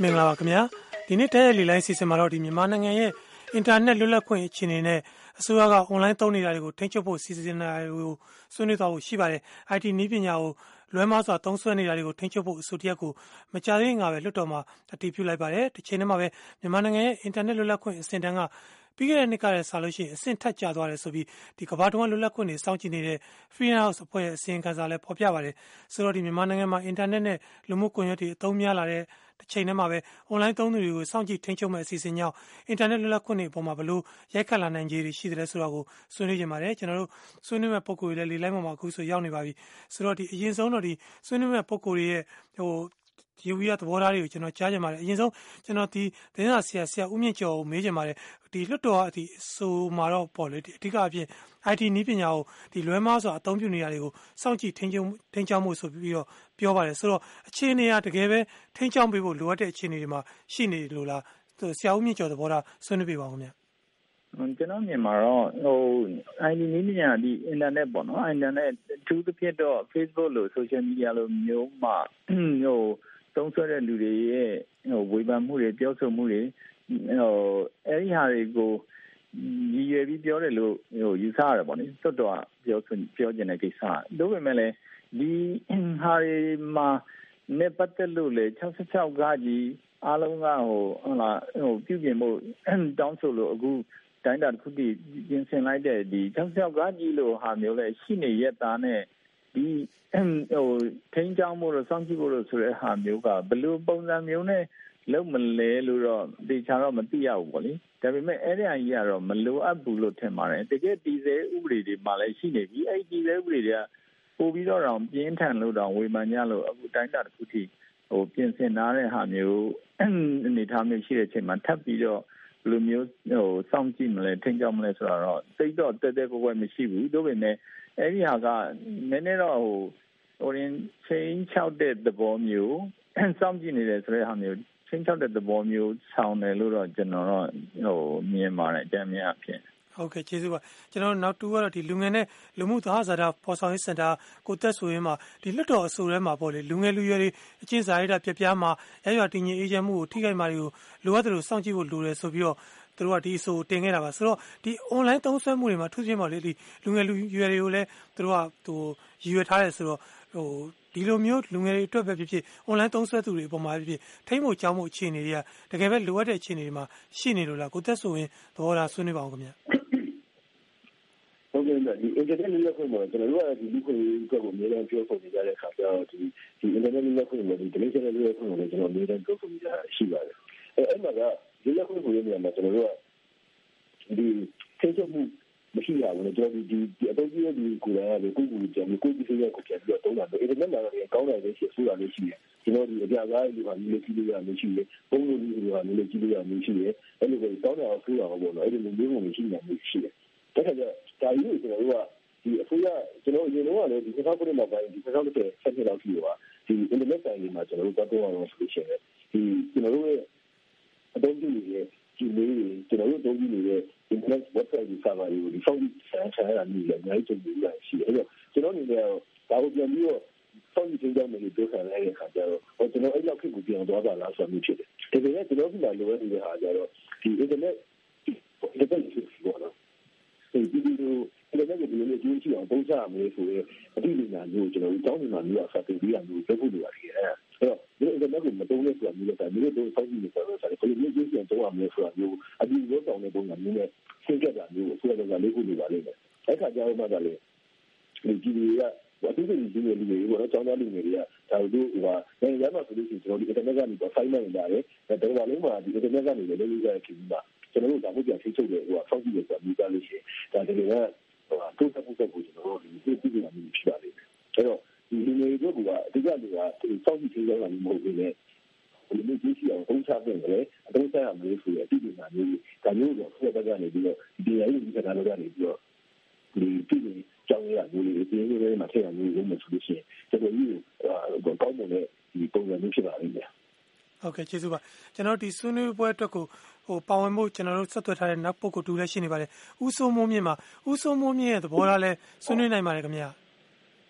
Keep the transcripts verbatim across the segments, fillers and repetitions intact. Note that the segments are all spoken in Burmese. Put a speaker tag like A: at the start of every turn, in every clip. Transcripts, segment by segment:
A: င်္ဂလာပါခင်ဗျာဒီနေ့တရက်လီလိုင်းစီစဉ်မှာတော့ဒီမြန်မာနိုင်ငံရဲ့အင်တာနက်လွတ်လပ်ခွင့်အခြေအနေနဲ့အစိုးရကအွန်လိုင်းသုံးနေတာတွေကိုထိန်းချုပ်ဖို့စီစဉ်နေတာတွေကိုဆွေးနွေးသွားဖို့ရှိပါတယ် အိုင် တီ နည်းပညာကိုလွဲမှားစွာသုံးစွဲနေတာတွေကိုထိန်းချုပ်ဖို့အဆိုတရက်ကိုမကြာသေးခင်ကပဲလွှတ်တော်မှာအတည်ပြုလိုက်ပါတယ်တစ်ချိန်တည်းမှာပဲမြန်မာနိုင်ငံရဲ့အင်တာနက်လွတ်လပ်ခွင့်အဆင့်တန်းကပြီးခဲ့တဲ့နှစ်ကတည်းကစလို့ရှိရင်အဆင့်ထက်ကျသွားတယ်ဆိုပြီးဒီကမ္ဘာတဝန်းလွတ်လပ်ခွင့်တွေစောင့်ကြည့်နေတဲ့ Freedom House အဖွဲ့ရဲ့အစီရင်ခံစာလည်းဖော်ပြပါတယ်ဆိုတော့ဒီမြန်မာနိုင်ငံမှာအင်တာနက်နဲ့လူမှုကွန်ရက်တွေအသုံးများလာတဲ့တစ်ချိန်တည်းမှာပဲ online သုံးသူတွေကိုစောင့်ကြည့်ထိန်းချုပ်မဲ့အစီအစဉ်ကြောင့်အင်တာနက်လွတ်လပ်ခွင့်တွေအပေါ်မှာဘလို့ရိုက်ခတ်လာနိုင်ခြေတွေရှိတယ်ဆိုတာကိုဆွေးနွေးကြပါတယ်ကျွန်တော်တို့ဆွေးနွေးမဲ့ပုံကိုယ်တွေလည်းလေလိုက်မှာအခုဆိုရောက်နေပါပြီဆိုတော့ဒီအရင်ဆုံးတော့ဒီဆွေးနွေးမဲ့ပုံကိုယ်တွေရဲ့ဟိုဒီဝီရသဘောထားတွေကိုကျွန်တော်ကြားချင်ပါတယ်အရင်ဆုံးကျွန်တော်ဒီသတင်းစာဆရာဆရာဦးမြင့်ကျော်ကိုမေးချင်ပါတယ်ဒီလွှတ်တော်အဒီဆိုမှာတော့ပေါ့လေဒီအဓိကအဖြစ် အိုင် တီ နည်းပညာကိုဒီလွဲမှားစွာအသုံးပြုနေတာတွေကိုစောင့်ကြည့်ထိန်းချုပ်ထိန်းချုပ်မှုဆိုပြီးတော့ပြောပါတယ်ဆိုတော့အခြေအနေအရတကယ်ပဲထိန်းချုပ်ပေးဖို့လိုအပ်တဲ့အခြေအနေတွေမှာရှိနေလို့လားဆရာဦးမြင့်ကျော်သဘောထားဆွေးနွေးပြပါဦးခင်ဗျ
B: ကျွန်တော်မြင်မှာတော့ဟို အိုင် တီ နည်းပညာဒီ internet ပေါ့နော် internet သူတစ်ဖြစ်တော့ Facebook လို့ social media လို့မျိုးမှာဟိုသုံးဆွဲတဲ့လူတွေရဲ့ဟိုဝေဖန်မှုတွေပြောဆိုမှုတွေဟိုအဲ့ဒီဟာတွေကိုရည်ရွယ်ပြီးပြောတယ်လို့ဟိုယူဆရတယ်ပေါ့နိတွတ်တော့ပြောပြောကျင်တဲ့ကိစ္စတို့ပေမဲ့လည်းဒီဟာတွေမှာနေပတ်သက်လို့လေ၆၆ကကြီးအားလုံးကဟိုဟုတ်လားဟိုပြုပြင်ဖို့တောင်းဆိုလို့အခုတိုင်းတာတစ်ခုတည်းပြင်ဆင်လိုက်တဲ့ဒီ၆၆ကကြီးလို့ဟာမျိုးလဲရှိနေရက်သားနဲ့ဒီဟိုထိန်းချောင်းဖို့လို့စောင့်ကြည့်ဖို့လို့ဆိုတဲ့ဟာမျိုးကဘယ်လိုပုံစံမျိုးနဲ့လုံးမလဲလို့တော့ဒီချာတော့မသိရဘူးပေါ့လေဒါပေမဲ့အဲ့ဒီအကြီးကတော့မလိုအပ်ဘူးလို့ထင်ပါတယ်တကယ်တည်ဆဲဥပဒေတွေမှာလည်းရှိနေပြီအဲ့ဒီတည်ဆဲဥပဒေတွေကပို့ပြီးတော့တော့ပြင်းထန်လို့တော့ဝေမှန်ကြလို့အခုတိုင်းတာတစ်ခုထိဟိုပြင်ဆင်ထားတဲ့ဟာမျိုးအနေထားမျိုးရှိတဲ့အချိန်မှာထပ်ပြီးတော့ဘယ်လိုမျိုးဟိုစောင့်ကြည့်မလဲထိန်းကျောင်းမလဲဆိုတော့တိတ်တော့တဲတဲကွယ်ကွယ်မရှိဘူးဒါပေမဲ့အဲ့ဒီဟာကနည်းနည်းတော့ဟိုဟိုရင်ချင်းချောက်တဲ့သဘောမျိုးစောင့်ကြည့်နေတယ်ဆိုတဲ့ဟာမျိုးချင်းချောက်တဲ့သဘောမျိုးဆောင်းတယ်လို့တော့ကျွန်တော်တော့ဟိုမြင်ပါတယ်အကြမ်းများအဖြစ်
A: ဟုတ်ကဲ့ကျေးဇူးပါကျွန်တော်နောက်တူကတော့ဒီလူငယ်နဲ့လူမှုသဟဇာတာပေါ်ဆောင်ရေးစင်တာကိုသက်ဆိုရင်မှာဒီလွတ်တော်အဆိုထဲမှာပေါ့လေလူငယ်လူရွယ်တွေအချင်းစာရိတ္တပြပြမှာရရွာတည်ငြိမ်အေးချမ်းမှုကိုထိခိုက်မှာတွေကိုလိုအပ်တယ်လို့စောင့်ကြည့်ဖို့လိုတယ်ဆိုပြီးတော့သူတို့ကဒီအဆိုတင်ခဲ့တာပါဆိုတော့ဒီ online သုံးစွဲမှုတွေမှာထူးခြားပါလေဒီလူငယ်လူရွယ်တွေကိုလည်းသူတို့ကဟိုရည်ရွယ်ထားတယ်ဆိုတော့ဟိုဒီလိုမျိုးလူငယ်တွေအတွက်ပဲဖြစ်ဖြစ် online သုံးစွဲသူတွေအပေါ်မှာဖြစ်ဖြစ်ထိမ့်ဖို့ကြောင်းမှုအခြေအနေတွေကတကယ်ပဲလိုအပ်တဲ့အခြေအနေတွေမှာရှိနေလို့လားကိုသက်ဆိုရင်သဘောထားဆွေးနွေးပါအောင်ခင်ဗျ
C: ဟုတ်ကဲ့ဒီ internet လွတ်လပ်ခွင့်မှာကျွန်တော်တို့ကဒီလူခွင့်ရေးအတွက်ကိုအများအားပြောဆိုနေကြတဲ့အခါကျတော့ဒီဒီ internet လွတ်လပ်ခွင့်မှာဒီ digital လွတ်လပ်ခွင့်ကိုလည်းကျွန်တော်အများအားပြောဆိုနေကြတာရှိပါတယ်အဲအဲ့မှာကလွတ်လပ်ခွင့်ကိုရနေမှာကျွန်တော်တို့ကဒီထိချုပ်မှုမရှိရဘူးလေကျွန်တော်ဒီဒီအတော့ကြီးဒီကိုယ်ကလေကိုယ်ကိုကြံကိုယ်ဒီစိတ်ကိုကြံပြီးတော့တုံးတာတော့ internet မှာလည်းကောင်းတယ်လည်းရှိဆိုတာလည်းရှိတယ်ကျွန်တော်ဒီအပြာကားလူဟာမျိုးကြည့်လို့ရမျိုးရှိတယ်ပုံလို့လူဟာမျိုးကြည့်လို့ရမျိုးရှိတယ်အဲ့လိုပဲတောင်းတာအောင်ဆိုးတာပေါ့နော်အဲ့ဒီလိုမျိုးမျိုးရှိနေမျိုးရှိတယ်ဒါကြတဲ့ဒါကြီးကိုကျွန်တော်တို့ကဒီအစိုးရကျွန်တော်အရင်တော့လည်းဒီတစ်ခါခုနှစ်မှာပိုင်းဒီတစ်ခါတစ်ခါဆက်ဖြစ်တော့ရှိရောဒီ internet ဆိုင်တွေမှာကျွန်တော်တို့တော့တော့အောင်ဆိုရှင်တယ်ဒီကျွန်တော်တို့ရဲ့အတော့ကြီးတွေဒီလေးကျွန်တော်တို့တုံးပြီးနေတဲ့ internet website တွေစာပါတွေကိုဒီ phone ဆန်းဆန်းရနေတယ်အများကြီးကြုံနေရရှိတယ်အဲ့တော့ကျွန်တော်အနေနဲ့ဒါကိုပြန်ပြီးတော့ phone ချင်းကြောင့်လည်းပြောခံရတဲ့အခါကျတော့ဟိုကျွန်တော်အဲ့လောက်ခေတ်ကိုပြန်သွားတာလားဆိုမျိုးဖြစ်တယ်ဒါပေမဲ့ကျွန်တော်ဒီမှာလိုအပ်နေတဲ့ဟာကျတော့ဒီ internet internet ဖြစ်ပေါ်တော့ဒီဒီလိုအဲ့ဒါကဒီလိုမျိုးကြည့်အောင်ပုံချရမယ်ဆိုရင်အတိအကျမျိုးကျွန်တော်တို့တောင်းနေတာမျိုးအစားတင်ပြီးရမျိုးလုပ်ဖို့လိုပါတယ်အဲ့တော့ဒီ internet ကိုမတုံးလို့ဆိုတာမျိုးလည်းဒါမျိုးတို့စောင့်ကြည့်နေကြတော့ဆိုတော့ဒီလိုမျိုးကြည့်အောင်တော့ရမယ်ဆိုတာမျိုးအဒီလိုတောင်းတဲ့ပုံစံမျိုးနဲ့ရှင်းပြတာမျိုးဆိုတော့လည်းလုပ်ဖို့လိုပါလိမ့်မယ်အဲ့ခါကျတော့မှလည်းဒီကြည့်ရအတူတူဒီလိုလူတွေကတော့ကျောင်းသားလူငယ်တွေကဒါတို့ဟိုကနေရာမှာဆိုလို့ရှိရင်ကျွန်တော်ဒီ internet ကနေတော့ file နဲ့လာတယ်ဒါတော့လည်းမှာဒီ internet ကနေလည်းလုပ်ရခင်ဗျာကျွန်တော်တို့ဒါမှမဟုတ်ထိချုပ်တယ်ဟိုဆောက်ကြည့်ရဆိုတာမျိုးသားလို့ရှိရင်ဒါတကယ်ကဟိုတိုးတက်ဖို့ကိုကျွန်တော်တို့ဒီပြည်ပြည်မှာဖြစ်ပါလိမ့်မယ်အဲ့တော့ဒီလူတွေတို့ကအဓိကလူကစောင့်ကြည့်ထိရောက်တာမျိုးမဟုတ်ဘူးလေဒီလိုကြည့်ရအောင်ပုံချပြင်တယ်အတုံးဆိုင်ရမျိုးဆိုရအပြည်ပြည်မှာမျိုးဒါမျိုးတော့ဆက်တက်ကနေပြီးတော့ဒီရည်ရည်ကနာလို့ကနေပြီးတော့ဒီပြည်ကြောင်းရမျိုးတွေဒီလိုတွေမှာထည့်ရမျိုးလုံးမဆိုလို့ရှိရင်တော်တော်ကြီးဟိုကောင်းမွန်တဲ့ဒီပုံစံမျိုးဖြစ်ပါလိမ့်မယ်
A: ဟုတ်ကဲ့ကျေးဇူးပါကျွန်တော်ဒီဆွေးနွေးပွဲအတွက်ကိုဟိုပါဝင်မှုကျွန်တော်တို့ဆက်သွယ်ထားတဲ့နောက်ပုဂ္ဂိုလ်တူလည်းရှိနေပါတယ်ဦးစိုးမိုးမြင့်မှာဦးစိုးမိုးမြင့်ရဲ့သဘောထားလဲဆွေးနွေးနိုင်ပါတယ်ခင်ဗျာ
B: ဆ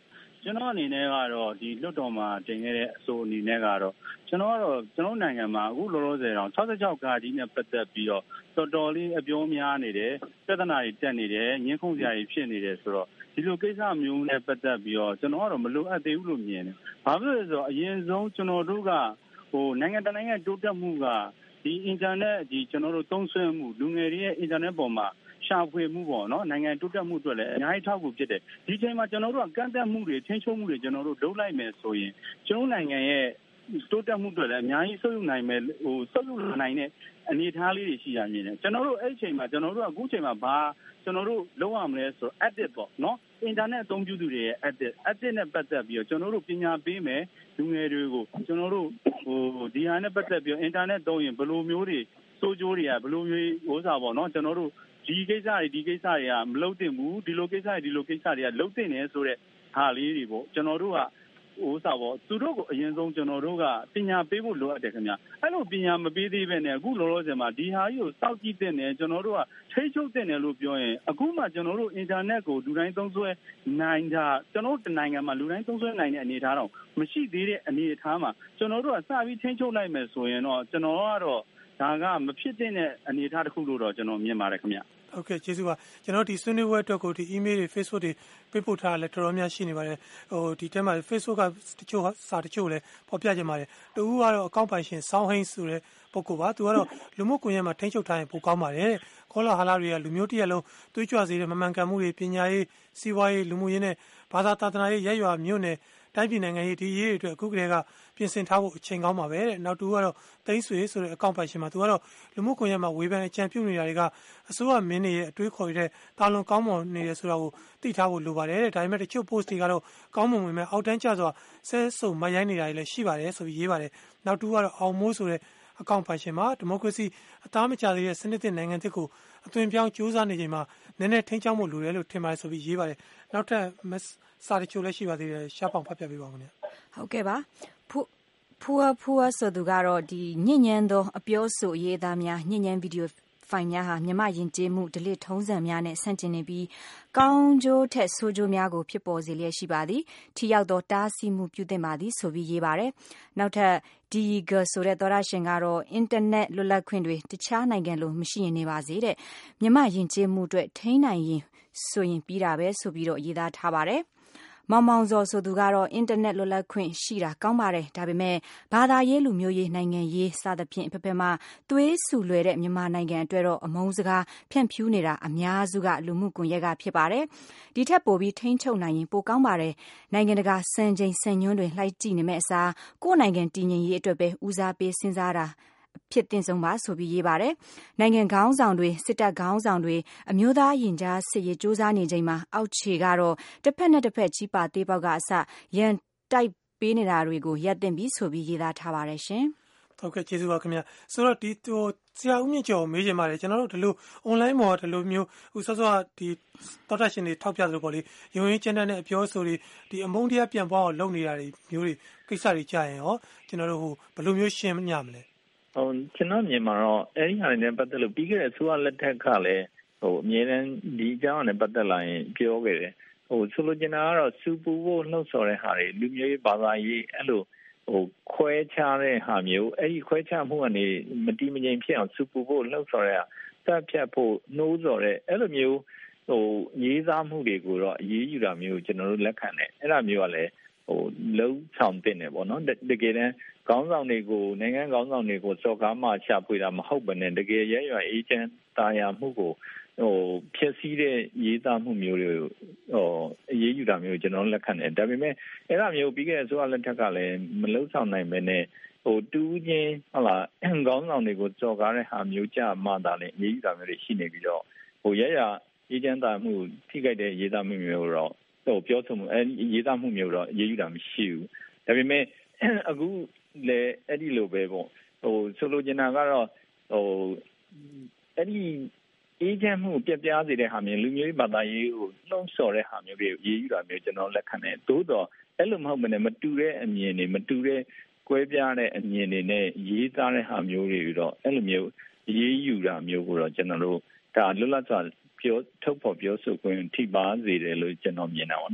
D: ကျွန်တော်အနေနဲ့ကတော့ဒီလွတ်တော်မှာတင်ခဲ့တဲ့အဆိုအနေနဲ့ကတော့ကျွန်တော်ကတော့ကျွန်တော်နိုင်ငံမှာအခုလောလောဆယ်တော့၆၆ကာကြီးနဲ့ပတ်သက်ပြီးတော့တော်တော်လေးအပြောများနေတယ်ပြဿနာတွေတက်နေတယ်ညှင်းခုန်စရာတွေဖြစ်နေတယ်ဆိုတော့ဒီလိုကိစ္စမျိုးနဲ့ပတ်သက်ပြီးတော့ကျွန်တော်ကတော့မလိုအပ်သေးဘူးလို့မြင်တယ်။ဘာဖြစ်လို့လဲဆိုတော့အရင်ဆုံးကျွန်တော်တို့ကဟိုနိုင်ငံတကာနိုင်ငံတိုးတက်မှုကဒီ internet ဒီကျွန်တော်တို့သုံးစွဲမှုလူငယ်တွေရဲ့ internet ပေါ်မှာရှာဖွေမှုပေါ့နော်နိုင်ငံတိုးတက်မှုအတွက်လည်းအများကြီးထောက်ကူဖြစ်တယ်ဒီချိန်မှာကျွန်တော်တို့ကကန့်သတ်မှုတွေချင်းချုံမှုတွေကျွန်တော်တို့လုပ်လိုက်မယ်ဆိုရင်ကျွန်တော်နိုင်ငံရဲ့တိုးတက်မှုအတွက်လည်းအများကြီးဆုပ်ယူနိုင်မယ်ဟိုဆုပ်ယူနိုင်တဲ့အနေအထားလေးတွေရှိရမြင်တယ်ကျွန်တော်တို့အဲ့ဒီချိန်မှာကျွန်တော်တို့ကအခုချိန်မှာဘာကျွန်တော်တို့လုပ်ရမလဲဆိုတော့ edit ပေါ့နော် internet အသုံးပြုသူတွေရဲ့ edit edit နဲ့ပတ်သက်ပြီးတော့ကျွန်တော်တို့ပညာပေးမယ်လူငယ်တွေကိုကျွန်တော်တို့ဟိုဒီဟာနဲ့ပတ်သက်ပြီးတော့ internet သုံးရင်ဘယ်လိုမျိုးတွေစိုးကျိုးတွေကဘယ်လိုမျိုးဟိုစားပေါ့နော်ကျွန်တော်တို့ဒီကိစ္စတွေဒီကိစ္စတွေကမလုပ်သင့်ဘူးဒီလိုကိစ္စတွေဒီလိုကိစ္စတွေကလုပ်သင့်တယ်ဆိုတဲ့ဟာလေးတွေပေါ့ကျွန်တော်တို့ကဟိုစားပေါ့သူတို့ကိုအရင်ဆုံးကျွန်တော်တို့ကပညာပေးဖို့လိုအပ်တယ်ခင်ဗျအဲ့လိုပညာမပေးသေးပဲနဲ့အခုလောလောဆယ်မှာဒီဟာကြီးကိုစောင့်ကြည့်တဲ့နဲ့ကျွန်တော်တို့ကထိတ်ချုပ်တဲ့နဲ့လို့ပြောရင်အခုမှကျွန်တော်တို့ internet ကိုလူတိုင်းသုံးစွဲနိုင်တာကျွန်တော်တို့နိုင်ငံမှာလူတိုင်းသုံးစွဲနိုင်တဲ့အနေအထားတော့မရှိသေးတဲ့အနေအထားမှာကျွန်တော်တို့ကစပြီးထိတ်ချုပ်လိုက်မယ်ဆိုရင်တော့ကျွန်တော်ကတော့ဒါကမဖြစ်တဲ့အနေအထားတစ်ခုလို့တော့ကျွန်တော်မြင်ပါတယ်ခင်ဗျ
A: ဟုတ်ကဲ့ကျေးဇူးပါကျွန်တော်ဒီဆွေးနွေးပွဲအတွက်ကိုဒီ email တွေ Facebook တွေပေးပို့ထားတာလည်းတော်တော်များရှိနေပါတယ်ဟိုဒီထဲမှာ Facebook ကတချို့စာတချို့လည်းပေါ်ပြကြပါတယ်တူဦးကတော့အကောင့်ပိုင်ရှင်စောင်းဟိန်းဆိုတဲ့ပုဂ္ဂိုလ်ပါသူကတော့လူမှုကွန်ရက်မှာထိန်းချုပ်ထားရင်ပိုကောင်းပါတယ်တဲ့ခေါ်လာဟာလာတွေကလူမျိုးတရက်လုံးတွေးကြွစေတဲ့မမှန်ကန်မှုတွေပညာရေးစီးပွားရေးလူမှုရေးနဲ့ဘာသာသာသနာရေးရက်ရွာမြို့နယ်တိုင်းပြည်နိုင်ငံရေးဒီရေးတွေအတွက်အခုကတည်းကပြင်ဆင်ထားဖို့အချိန်ကောင်းပါပဲတဲ့နောက်တူကတော့သိန်းဆွေဆိုတဲ့အကောင့်ပိုင်ရှင်မှာသူကတော့လူမှုကွန်ရက်မှာဝေဖန်အကြံပြုနေတာတွေကအစိုးရမင်းတွေရဲ့အတွေးခေါ်ရတဲ့တာလွန်ကောင်းမွန်နေတယ်ဆိုတာကိုသိထားဖို့လိုပါတယ်တဲ့ဒါပေမဲ့တချို့ post တွေကတော့ကောင်းမွန်ဝင်မဲ့အောက်တန်းကျစွာဆဲဆုံမရိုင်းနေတာတွေလည်းရှိပါတယ်ဆိုပြီးရေးပါတယ်နောက်တူကတော့အောင်မိုးဆိုတဲ့အကောင့်ပိုင်ရှင်မှာဒီမိုကရေစီအသားမကျသေးတဲ့စနစ်သစ်နိုင်ငံသစ်ကိုအသွင်ပြောင်းစူးစမ်းနေချိန်မှာနည်းနည်းထိန်းချောင်းမှုလိုတယ်လို့ထင်ပါတယ်ဆိုပြီးရေးပါတယ်နောက်ထပ်စာတချို့လည်းရှိပါသေးတယ်ရှားပေါင်ဖတ်ပြပေးပါဦးခင်ဗျ
E: ဟုတ်ကဲ့ပါဖူဖူဖူဆိုသူကတော့ဒီညဉ့်ညမ်းသောအပြောဆိုအရေးသားများညဉ့်ညမ်းဗီဒီယိုဖိုင်များဟာမြမယဉ်ကျေးမှုဒလစ်ထုံးစံများနဲ့ဆန့်ကျင်နေပြီးကောင်းကျိုးထက်ဆိုးကျိုးများကိုဖြစ်ပေါ်စေလျက်ရှိပါသည်ထိရောက်သောတားဆီးမှုပြုသင့်ပါသည်ဆိုပြီးရေးပါတယ်နောက်ထပ်ဒီဂါဆိုတဲ့သောရရှင်ကတော့အင်တာနက်လွတ်လပ်ခွင့်တွေတခြားနိုင်ငံလိုမရှိရင်နေပါစေတဲ့မြမယဉ်ကျေးမှုအတွက်ထိန်းနိုင်ရင်ဆိုရင်ပြီးတာပဲဆိုပြီးတော့ရေးသားထားပါတယ်မောင်မောင်ဇော်ဆိုသူကတော့အင်တာနက်လွတ်လပ်ခွင့်ရှိတာကောင်းပါတယ်ဒါပေမဲ့ဘာသာရေးလူမျိုးရေးနိုင်ငံရေးစသဖြင့်ဖက်ဖက်မှသွေးဆူလွယ်တဲ့မြန်မာနိုင်ငံအတွက်တော့အမုန်းစကားဖြန့်ဖြူးနေတာအများစုကလူမှုကွန်ရက်ကဖြစ်ပါတယ်ဒီထက်ပိုပြီးထိန်းချုပ်နိုင်ရင်ပိုကောင်းပါတယ်နိုင်ငံတကာစံချိန်စံညွှန်းတွေလှိုက်ကြည့်နေမဲ့အစားကိုယ့်နိုင်ငံတည်ငြိမ်ရေးအတွက်ပဲဦးစားပေးစဉ်းစားတာဖြစ်တင်ဆုံးပါဆိုပြီးရေးပါတယ်နိုင်ငံခေါင်းဆောင်တွေစစ်တပ်ခေါင်းဆောင်တွေအမျိုးသားရင်ကြားစစ်ရေးစူးစမ်းနေချိန်မှာအောက်ခြေကတော့တစ်ဖက်နဲ့တစ်ဖက်ချီးပါသေးပေါက်ကအစရန်တိုက်ပေးနေတာတွေကိုရပ်တင်ပြီးဆိုပြီးရေးသားထားပါတယ်ရှင်
A: ဟုတ်ကဲ့ကျေးဇူးပါခင်ဗျာဆိုတော့ဒီဟိုဆရာဦးမြင့်ကျော်မေးချင်ပါတယ်ကျွန်တော်တို့ဒီလို online မှာဒီလိုမျိုးဟိုစောစောဒီတော်တာရှင်တွေထောက်ပြသလိုပေါ့လေရုံရင်းကျန်းတဲ့အပြောဆိုတွေဒီအမုန်းတရားပြန်ပွားအောင်လုပ်နေတာတွေမျိုးတွေကိစ္စတွေကြာရင်ရောကျွန်တော်တို့ဟိုဘယ်လိုမျိုးရှင်းညမလဲ
B: ဟိုကျွန်တော်မြင်မှာတော့အဲ့ဒီဟာတွေနဲ့ပတ်သက်လို့ပြီးခဲ့တဲ့အစိုးရလက်ထက်ကလည်းဟိုအမြဲတမ်းဒီအကြောင်းနဲ့ပတ်သက်လာရင်ပြောခဲ့တယ်ဟိုဆိုလိုချင်တာကတော့စူပူဖို့လှုပ်ဆော်တဲ့ဟာတွေလူမျိုးရေးဘာသာရေးအဲ့လိုဟိုခွဲခြားတဲ့ဟာမျိုးအဲ့ဒီခွဲခြားမှုကနေမတိမငြိမ်ဖြစ်အောင်စူပူဖို့လှုပ်ဆော်တဲ့ဟာတပ်ဖြတ်ဖို့နှိုးဆော်တဲ့အဲ့လိုမျိုးဟိုရေးသားမှုတွေကိုတော့အေးအေးယူတာမျိုးကျွန်တော်တို့လက်ခံတယ်အဲ့ဒါမျိုးကလည်းဟိုလုံးဆောင်တင်တယ်ပေါ့နော်တကယ်တမ်းခေါင်းဆောင်တွေကိုနိုင်ငံခေါင်းဆောင်တွေကိုစော်ကားမှရှာဖွေတာမဟုတ်ဘဲနဲ့တကယ်ရရွယ်အေဂျင့်တာယာမှုကိုဟိုဖြစ်စည်းတဲ့ရေးသားမှုမျိုးတွေဟိုအေးအေးယူတာမျိုးကျွန်တော်လက်ခံတယ်ဒါပေမဲ့အဲ့ဒါမျိုးပြီးခဲ့တဲ့ဆိုအလက်ထက်ကလည်းမလုံးဆောင်နိုင်ဘဲနဲ့ဟိုတူးချင်းဟုတ်လားခေါင်းဆောင်တွေကိုစော်ကားတဲ့ဟာမျိုးကြမှသာလည်းအေးအေးယူတာမျိုးတွေရှိနေပြီးတော့ဟိုရရအေဂျင့်တာမှုထိခိုက်တဲ့ရေးသားမှုမျိုးတော့ဟိုပြောဆိုမှုအဲရေးသားမှုမျိုးတော့အေးအေးယူတာမရှိဘူးဒါပေမဲ့အခုလေအဲ့ဒီလိုပဲပေါ့ဟိုဆိုလိုချင်တာကတော့ဟိုအဲ့ဒီအေဂျင့်မှုပြပြစေတဲ့ဟာမျိုးလူမျိုးဘာသာရေးကိုလှုံ့ဆော်တဲ့ဟာမျိုးတွေရေးယူတာမျိုးကျွန်တော်လက်ခံတယ်သို့တော့အဲ့လိုမဟုတ်ဘဲနဲ့မတူတဲ့အမြင်တွေမတူတဲ့ကွဲပြားတဲ့အမြင်တွေနဲ့ရေးသားတဲ့ဟာမျိုးတွေတော့အဲ့လိုမျိုးရေးယူတာမျိုးကိုတော့ကျွန်တော်တို့ဒါလွတ်လပ်စွာပြောထုတ်ဖော်ပြောဆိုခွင့်ထိပါစေတယ်လို့ကျွန်တော်မြင်တာပါနော်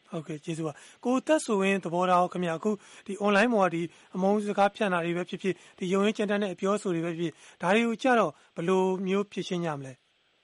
A: ဟုတ်ကဲ့ကျေးဇူးပါကိုသက်ဆိုရင်သဘောထားအောင်ခင်ဗျာအခုဒီ online ပေါ်ကဒီအမုန်းစကားဖြန့်တာတွေပဲဖြစ်ဖြစ်ဒီရုံရင်းကြမ်းတမ်းတဲ့အပြောဆိုတွေပဲဖြစ်ဒါတွေကိုကြတော့ဘယ်လိုမျိုးဖြစ်ရှင်းကြမလဲ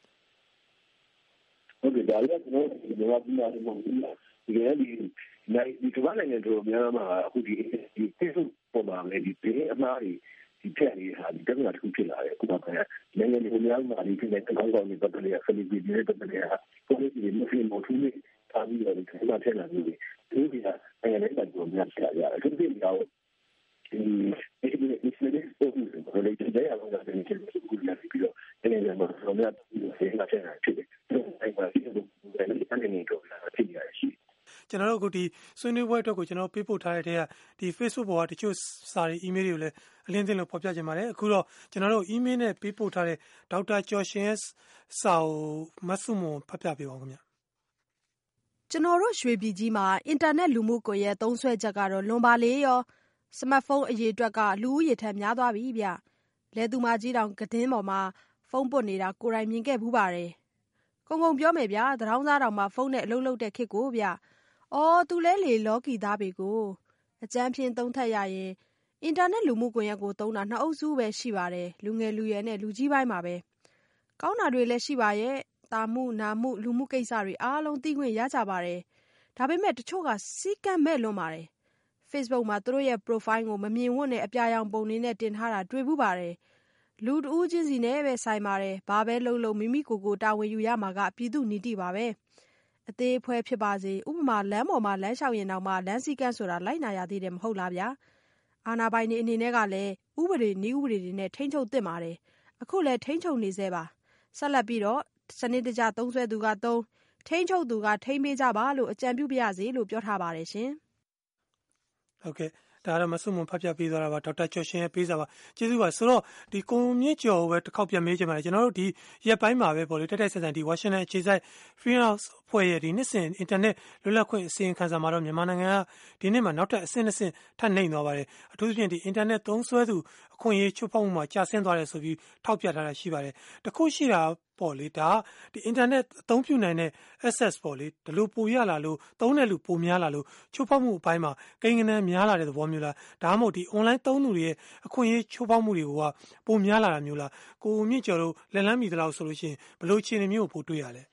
C: ဟုတ်ကဲ့ဒါလည်းကျွန်တော်ဒီမှာဒီမှာဒီမှာဒီကနေ့ဒီနိုင်ဒီကမ္ဘာနိုင်ငံတို့များမှာအခုဒီဒီ Facebook ပေါ်မှာလည်းဒီဘေးအမှားတွေဒီဖြန့်နေတာဒီတက္ကသိုလ်တစ်ခုဖြစ်လာတယ်အခုတော့နိုင်ငံတွေများမှာဒီဖြစ်တဲ့ကောင်းကောင်းတွေပတ်သက်ရ Philippines တွေပတ်သက်ရကိုယ်တွေမျိုးမျိုးမျိုးထူးနေထားပြီးတော့ဒီမှာထည့်လာပြီးဒီဒီကနိုင်ငံတွေကတော့များပြရတယ်အခုဒီကတော့ဒီဒီဒီဒီစနေပုံစံကိုလည်းတဲ့အောင်ကလည်းဒီလိုကူလာပြီးတော့နိုင်ငံမှာတော့များပြီးဆေးလာတဲ့ဖြစ်တယ်အဲ့မှာဒီလိုလည်းအနေနဲ့တော့ဖြစ်ရရှိ
A: ကျွန်တော်တို့အခုဒီဆွေးနွေးပွဲအတွက်ကိုကျွန်တော်ပေးပို့ထားတဲ့တဲ့ကဒီ Facebook ပေါ်ကတချို့စာတွေ email တွေကိုလည်းအလင်းသင်းလို့ဖော်ပြကြပါတယ်အခုတော့ကျွန်တော်တို့ email နဲ့ပေးပို့ထားတဲ့ဒေါက်တာကျော်ရှင်ရဲ့စာကိုမဆုမွန်ဖတ်ပြပေးပါဦးခင်ဗျ
F: ကျွန်တော်တို့ရွှေပြည်ကြီးမှာအင်တာနက်လူမှုကွန်ရက်သုံးစွဲချက်ကတော့လွန်ပါလေရောစမတ်ဖုန်းအရေးအတွက်ကလူဦးရေထက်များသွားပြီဗျလဲသူမကြီးတောင်ကတင်းပေါ်မှာဖုန်းပွတ်နေတာကိုယ်တိုင်မြင်ခဲ့ဘူးပါတယ်ကုံကုံပြောမယ်ဗျာတရောင်းစားတောင်မှဖုန်းနဲ့အလုပ်လုပ်တဲ့ခေတ်ကိုဗျအော်သူလဲလေလော်ကီသားပေကိုအကျန်းဖြင်းသုံးထက်ရရင်အင်တာနက်လူမှုကွန်ရက်ကိုသုံးတာနှစ်အုပ်စုပဲရှိပါတယ်လူငယ်လူရွယ်နဲ့လူကြီးပိုင်းပါပဲကောင်းတာတွေလည်းရှိပါရဲ့တာမှုနာမှုလူမှုကိစ္စတွေအားလုံးသိခွင့်ရကြပါတယ်ဒါပေမဲ့တချို့ကစီးကမ်းမဲ့လွန်ပါတယ် Facebook မှာသူတို့ရဲ့ profile ကိုမမြင်ဝတ်နဲ့အပြာရောင်ပုံတွေနဲ့တင်ထားတာတွေ့ဘူးပါတယ်လူတဦးချင်းစီနဲ့ပဲဆိုင်ပါတယ်ဘာပဲလုပ်လို့မိမိကိုယ်ကိုတာဝန်ယူရမှာကပြည်သူနီတိပါပဲအသေးအဖွဲဖြစ်ပါစေဥပမာလမ်းပေါ်မှာလမ်းလျှောက်ရင်တော့မှလမ်းစည်းကမ်းဆိုတာလိုက်နာရသေးတယ်မဟုတ်လားဗျာအာဏာပိုင်တွေအနေနဲ့ကလည်းဥပဒေနည်းဥပဒေတွေနဲ့ထိန်းချုပ်သင့်ပါတယ်အခုလည်းထိန်းချုပ်နေသေးပါဆက်လက်ပြီးတော့စနစ်တကျသုံးစွဲသူကသုံးထိန်းချုပ်သူကထိန်းပေးကြပါလို့အကြံပြုပါရစေလို့ပြောထားပါတယ်ရှင်
A: ဟုတ်ကဲ့ဒါကတော့မဆုမွန်ဖတ်ပြပေးသွားတာပါဒေါက်တာကျော်ရှင်ရဲ့ပေးစာပါကျေးဇူးပါဆိုတော့ဒီကွန်မြင့်ကျော်ပဲတစ်ခေါက်ပြန်မေးချင်ပါတယ်ကျွန်တော်တို့ဒီရက်ပိုင်းမှာပဲပေါ့လေတက်တက်ဆန်ဆန်ဒီဝါရှင်တန်အခြေစိုက် Free House ဖွဲ့ရဲ့ဒီနှစ်စဉ်အင်တာနက်လွတ်လပ်ခွင့်အစီရင်ခံစာမှာတော့မြန်မာနိုင်ငံကဒီနှစ်မှာနောက်ထပ်အဆင့်အဆင့်ထပ်နှိမ့်သွားပါတယ်အထူးသဖြင့်ဒီအင်တာနက်သုံးစွဲသူအခွင့်အရေးချိုးဖောက်မှုမှာကျဆင်းသွားတယ်ဆိုပြီးထောက်ပြထားတာရှိပါတယ်တခုရှိတာပေါ့လေဒါဒီအင်တာနက်အသုံးပြုနိုင်တဲ့ access ပေါ့လေဒီလိုပိုရလာလို့သုံးတဲ့လူပိုများလာလို့ချိုးဖောက်မှုအပိုင်းမှာကိန်းဂဏန်းများလာတဲ့သဘောမျိုးလားဒါမှမဟုတ်ဒီ online သုံးသူတွေရဲ့အခွင့်အရေးချိုးဖောက်မှုတွေကပိုများလာတာမျိုးလားကိုမြင့်ကျော်တို့လက်လန်းမီတလောက်ဆိုလို့ရှိရင်ဘယ်လိုအခြေအနေမျိုးကိုပိုတွေ့ရလဲ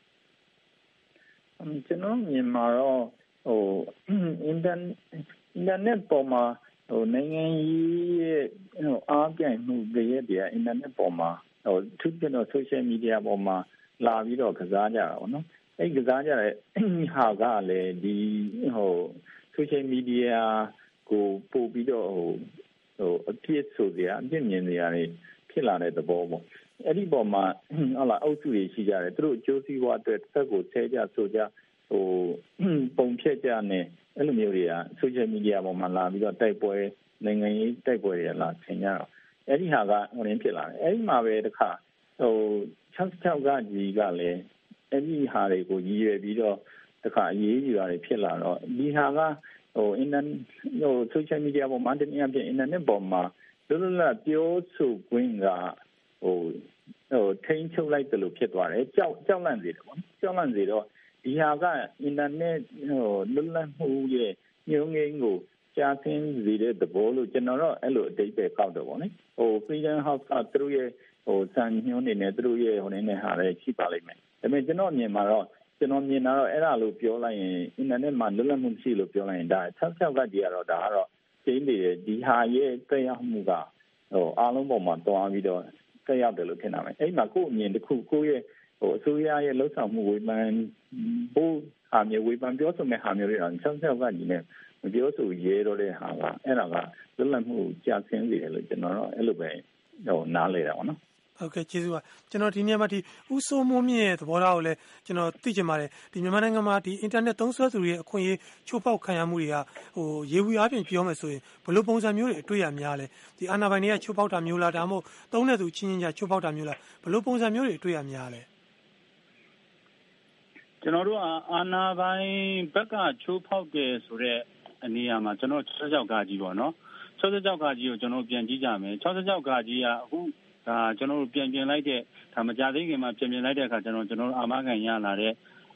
B: ကျွန်တော်မြင်မှာတော့ဟိုအင်တာအင်တာနက်ပေါ်မှာဟိုနိုင်ငံရေးရဲ့ဟိုအားပြိုင်မှုတွေရဲ့ဒီအင်တာနက်ပေါ်မှာဟိုသူတို့တော့ social media ပေါ်မှာလာပြီးတော့ကစားကြတာပေါ့နော်အဲ့ကစားကြတဲ့ဟာကလည်းဒီဟို social media ကိုပို့ပြီးတော့ဟိုဟိုအပြစ်ဆိုကြအပြစ်မြင်နေရတယ်ဖြစ်လာတဲ့သဘောပေါ့အဲ့ဒီပေါ်မှာဟုတ်လားအုပ်စုတွေရှိကြတယ်သူတို့အကျိုးစီးပွားအတွက်တစ်ဖက်ကိုဆဲကြဆိုကြဟိုပုံဖြတ်ကြနဲ့အဲ့လိုမျိုးတွေက social media ပေါ်မှာလာပြီးတော့တိုက်ပွဲနိုင်ငံရေးတိုက်ပွဲတွေလာဆင်ကြတော့အဲ့ဒီဟာကဟိုရင်းဖြစ်လာတယ်အဲ့ဒီမှာပဲတခါဟို၆၆ကကြီးကလည်းအဲ့ဒီဟာတွေကိုရည်ရွယ်ပြီးတော့တခါအရေးယူတာတွေဖြစ်လာတော့ဒီဟာကဟိုအင်တာဟို social media ပေါ်မှာတနည်းအားဖြင့် internet ပေါ်မှာလွတ်လပ်လပ်ပြောဆိုခွင့်ကဟိုဟိုထိန်းချုပ်လိုက်တယ်လို့ဖြစ်သွားတယ်ကြောက်ကြောက်လန့်စေတယ်ပေါ့ကြောက်လန့်စေတော့ဒီဟာကအင်တာနက်ဟိုလွတ်လပ်မှုရဲ့ညှိုးငိမ့်ကိုကြားသိမ်းစေတဲ့သဘောလို့ကျွန်တော်တော့အဲ့လိုအတိတ်ပဲကောက်တော့ဗောလေဟို Freedom House ကသူတို့ရဲ့ဟိုစံညွှန်းနေနဲ့သူတို့ရဲ့ဟိုနေနဲ့ဟာလည်းရှိပါလိမ့်မယ်ဒါပေမဲ့ကျွန်တော်မြင်မှာတော့ကျွန်တော်မြင်တာတော့အဲ့ဒါလို့ပြောလိုက်ရင်အင်တာနက်မှာလွတ်လပ်မှုရှိလို့ပြောလိုက်ရင်ဒါ၆၆ကကြီးကတော့ဒါကတော့ကျင်းနေတယ်ဒီဟာရဲ့တက်ရောက်မှုကဟိုအားလုံးပေါ်မှာတွားပြီးတော့တက်ရောက်တယ်လို့ထင်တာပဲအဲ့မှာကိုယ့်အမြင်တစ်ခုကိုယ့်ရဲ့ဟိုအစိုးရရဲ့လှုပ်ဆောင်မှုဝေဖန်ဖို့ဟာမျိုးဝေဖန်ပြောဆိုမဲ့ဟာမျိုးတွေတော့၆၆ကကြီးနဲ့မပြောဆိုရဲတော့တဲ့ဟာကအဲ့ဒါကလွတ်လပ်မှုကြာဆင်းစေတယ်လို့ကျွန်တော်တော့အဲ့လိုပဲဟိုနားလေတာပေါ့နော်
A: ဟုတ်ကဲ့ကျေးဇူးပါကျွန်တော်ဒီနေ့မှဒီဦးစိုးမိုးမြင့်ရဲ့သဘောထားကိုလည်းကျွန်တော်သိချင်ပါတယ်ဒီမြန်မာနိုင်ငံမှာဒီအင်တာနက်သုံးစွဲသူတွေရဲ့အခွင့်အရေးချိုးဖောက်ခံရမှုတွေကဟိုရေဝီအားဖြင့်ပြောမယ်ဆိုရင်ဘယ်လိုပုံစံမျိုးတွေအတွေ့ရများလဲဒီအာဏာပိုင်တွေကချိုးဖောက်တာမျိုးလားဒါမှမဟုတ်သုံးတဲ့သူချင်းချင်းကြားချိုးဖောက်တာမျိုးလားဘယ်လိုပုံစံမျိုးတွေအတွေ့ရများလဲ
D: ကျွန်တော်တို့အာဏာပိုင်ဘက်ကချိုးဖောက်တယ်ဆိုတော့အနေအမှာကျွန်တော်၆၆ကကြီးပေါ့နော်၆၆ကကြီးကိုကျွန်တော်ပြန်ကြည့်ကြမယ်၆၆ကကြီးကအခုဒါကျွန်တော်တို့ပြန်ပြင်လိုက်တဲ့ဒါမကြသေးခင်မှာပြင်ပြင်လိုက်တဲ့အခါကျွန်တော်ကျွန်တော်အာမခံရလာတဲ့